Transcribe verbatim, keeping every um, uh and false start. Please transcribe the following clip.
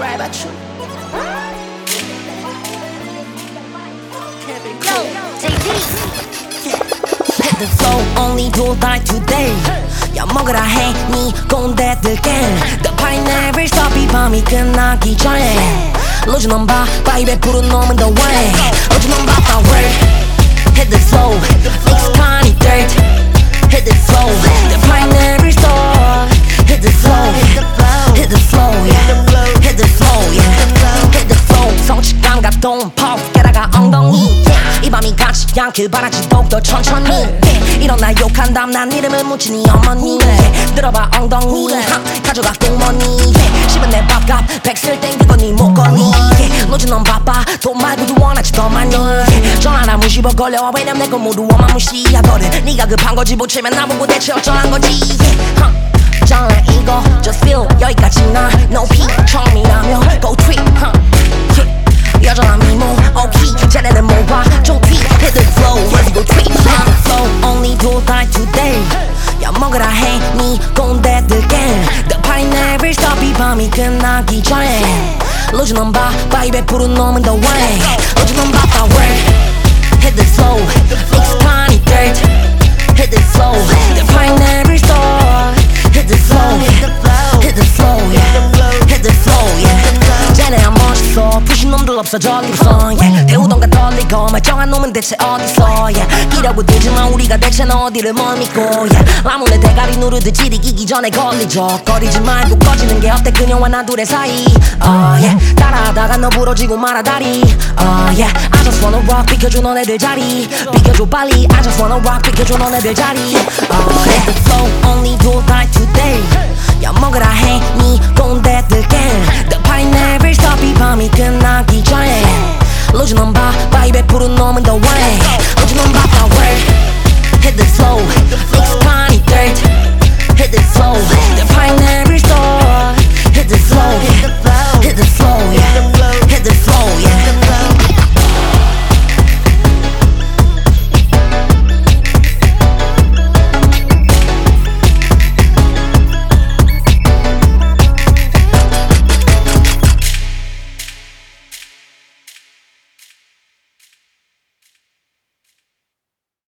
right about you. Yo, J P. Hit the flow, only do like today. 야 먹으라 해, 네 꼰대들게. The party never stop, 이 밤이 끝나기 전에. 로즈 넘바, 바이브에 부른 놈은 the way. 로즈 넘바, power. Hit the flow, mix tiny dirt. Hit the flow, the party never stop. Hit the flow, hit the flow, yeah. Hit the flow, yeah. Hit the flow, 성취감 같동 pop, 게다가 엉덩이. 이 밤이 같이 않길 바라지 더욱더 천천히. 일어나 욕한담 난 이름을 묻지 네 어머니. 들어봐 엉덩이, 가져가 꽁머니. 씹은 내 밥값, 백슬 땡기고 네 목걸이. 로즈 넌 바빠, 돈 말고도 원하지 더 많이. 전화나 무시버 걸려와 왜냐면 내거 모두 원만 무시하거든. 네가 급한 거지 보채면 나보고 대체 어쩌란 거지. 전화 이거 just feel 여기까지나 no peak 처음이라며 go tweet huh. yeah. 여전한 미모 오케이 쟤네는 뭐봐 좀 tweet hit the flow let's go tweet huh. flow only do like today 야 먹으라 해네 꼰대들게 the party never stop 이 밤이 끝나기 전에 로즈 넘바 바이브에 부른 놈은 the way 로즈 넘바 power hit the flow mix tiny dirt hit the flow the party never stop hit the flow, hit the flow, yeah. Hit the flow, yeah. 쟤네 안 멋있어, 부신 놈들 없어 저기서, yeah. 배우던가 떨리고 말정한 놈은 대체 어디서, yeah. 끼려고 들지만 우리가 대체 어디를 뭘 믿고, yeah. 라문에 대가리 누르듯 지리기기 전에 걸리죠. 거리지 말고 꺼지는 게 어때 그녀와 나 둘의 사이, oh, yeah. 따라하다가 너 부러지고 말아 다리, oh, yeah. I just wanna rock 비켜줘 너네들 자리, 비켜줘 빨리. I just wanna rock 비켜줘 너네들 자리, oh, yeah. Hit the flow, only do like today. 야 먹으라 해네 꼰대들게 The party never stop 이 밤이 끝나기 전에 로즈 넘바 바이브에 부른 놈은 the way 로즈 넘바 power Hit the flow mix tiny dirt Hit the flow The party never stop Hit the flow Hit the flow yeah